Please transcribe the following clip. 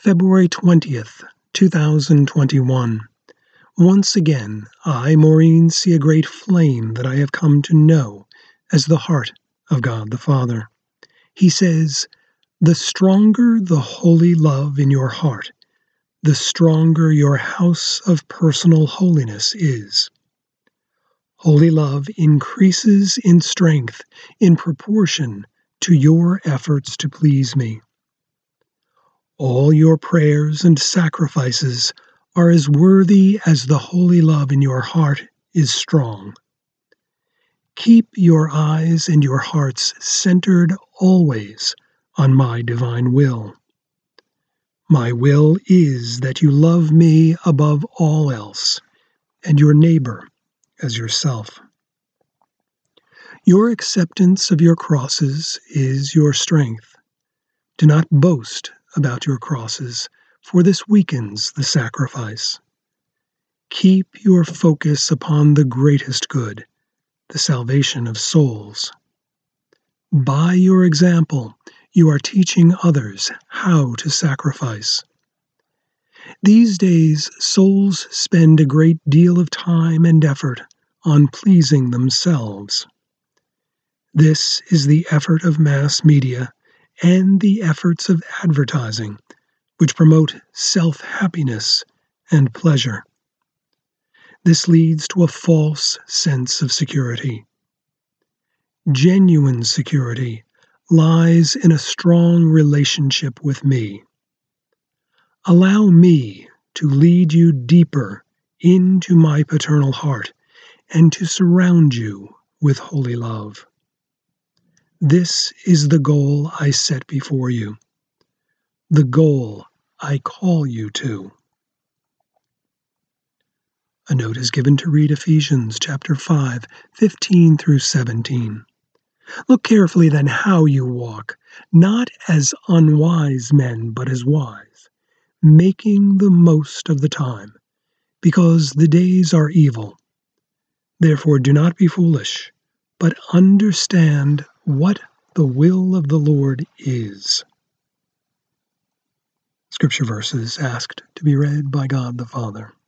February 20th, 2021. Once again, I, Maureen, see a great flame that I have come to know as the heart of God the Father. He says, "The stronger the holy love in your heart, the stronger your house of personal holiness is. Holy love increases in strength in proportion to your efforts to please me. All your prayers and sacrifices are as worthy as the holy love in your heart is strong. Keep your eyes and your hearts centered always on my divine will. My will is that you love me above all else, and your neighbor as yourself. Your acceptance of your crosses is your strength. Do not boast about your crosses, for this weakens the sacrifice. Keep your focus upon the greatest good, the salvation of souls. By your example, you are teaching others how to sacrifice. These days, souls spend a great deal of time and effort on pleasing themselves. This is the effort of mass media and the efforts of advertising, which promote self-happiness and pleasure. This leads to a false sense of security. Genuine security lies in a strong relationship with me. Allow me to lead you deeper into my paternal heart and to surround you with holy love. This is the goal I set before you, the goal I call you to." A note is given to read Ephesians chapter 5, 15 through 17. Look carefully then how you walk, not as unwise men, but as wise, making the most of the time, because the days are evil. Therefore do not be foolish, but understand what the will of the Lord is. Scripture verses asked to be read by God the Father.